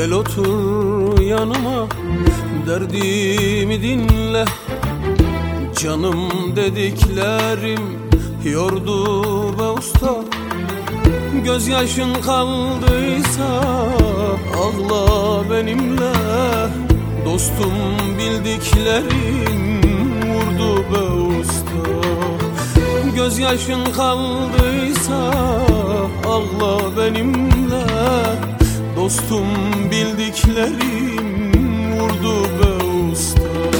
Gel otur yanıma, derdimi dinle. Canım dediklerim yordu be usta. Gözyaşın kaldıysa ağla benimle. Dostum bildiklerim vurdu be usta. Gözyaşın kaldıysa ağla benimle. Dostum bildiklerim vurdu be usta.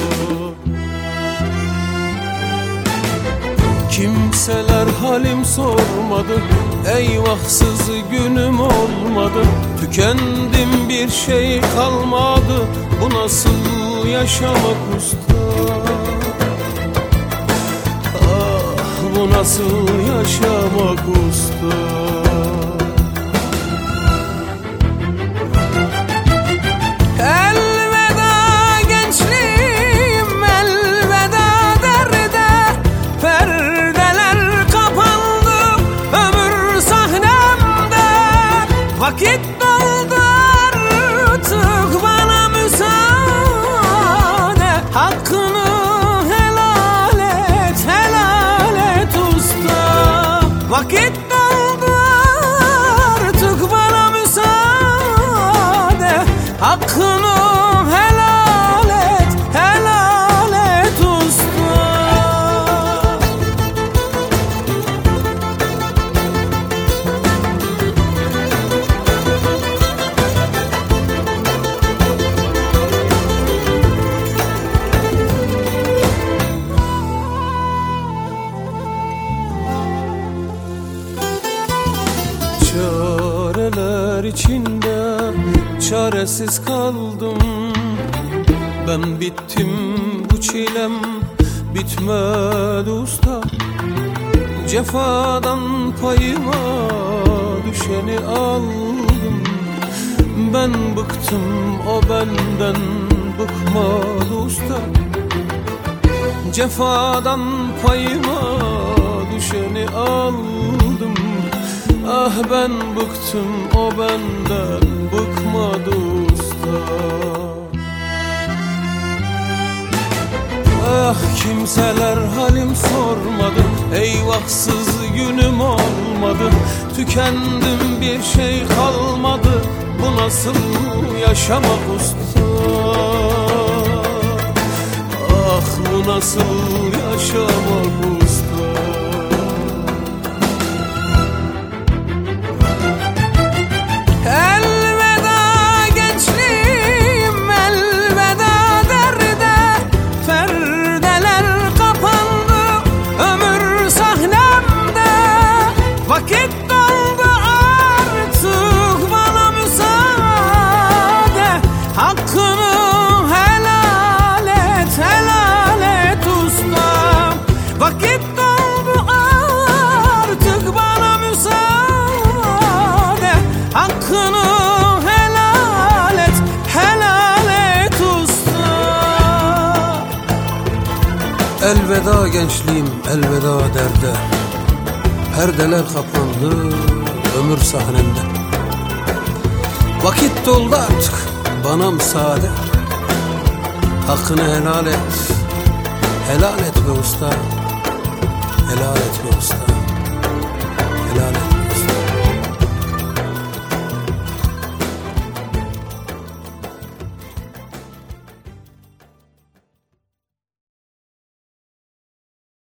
Kimseler halim sormadı, eyvahsız günüm olmadı. Tükendim, bir şey kalmadı, bu nasıl yaşamak usta? Ah, bu nasıl yaşamak usta? Vakit doldu artık, bana müsaade. Hakkını helal et, helal et usta. Vakit doldu artık, bana müsaade. Hakkını helal et, helal et usta. Çareler içinde çaresiz kaldım. Ben bittim, bu çilem bitmedi usta. Cefadan payıma düşeni aldım. Ben bıktım, o benden bıkmadı usta. Cefadan payıma düşeni aldım. Ah ben bıktım, o benden bıkmadı usta. Ah kimseler halim sormadı, eyvahsız günüm olmadı. Tükendim, bir şey kalmadı, bu nasıl yaşamak usta? Ah bu nasıl yaşamak usta? Vakit doldu artık, bana müsaade. Hakkını helal et, helal et usta. Vakit doldu artık, bana müsaade. Hakkını helal et, helal et usta. Elveda gençliğim, elveda derde. Perdeler kapandı ömür sahnemde. Vakit doldu artık, bana müsaade. Hakkını helal et, helal et be usta. Helal et be usta.